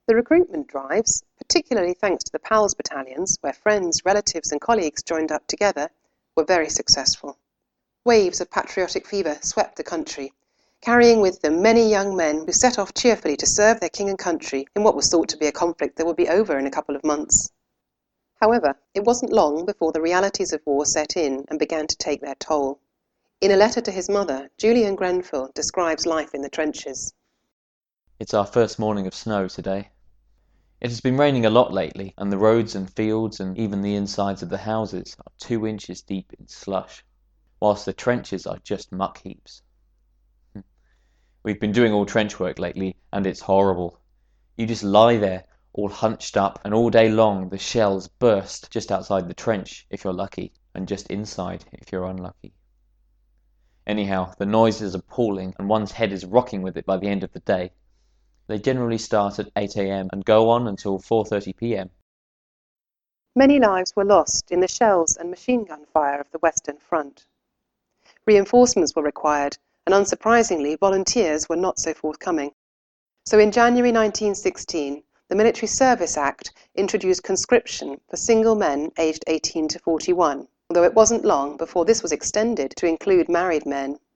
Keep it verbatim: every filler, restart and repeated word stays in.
The recruitment drives, particularly thanks to the PALS battalions, where friends, relatives and colleagues joined up together, were very successful. Waves of patriotic fever swept the country, carrying with them many young men who set off cheerfully to serve their king and country in what was thought to be a conflict that would be over in a couple of months. However, it wasn't long before the realities of war set in and began to take their toll. In a letter to his mother, Julian Grenfell describes life in the trenches. It's our first morning of snow today. It has been raining a lot lately, and the roads and fields and even the insides of the houses are two inches deep in slush, whilst the trenches are just muck heaps. We've been doing all trench work lately, and it's horrible. You just lie there, all hunched up, and all day long the shells burst just outside the trench, if you're lucky, and just inside, if you're unlucky. Anyhow, the noise is appalling, and one's head is rocking with it by the end of the day. They generally start at eight a m and go on until four thirty p m. Many lives were lost in the shells and machine gun fire of the Western Front. Reinforcements were required, and unsurprisingly, volunteers were not so forthcoming. So in January nineteen sixteen, the Military Service Act introduced conscription for single men aged eighteen to forty-one, although it wasn't long before this was extended to include married men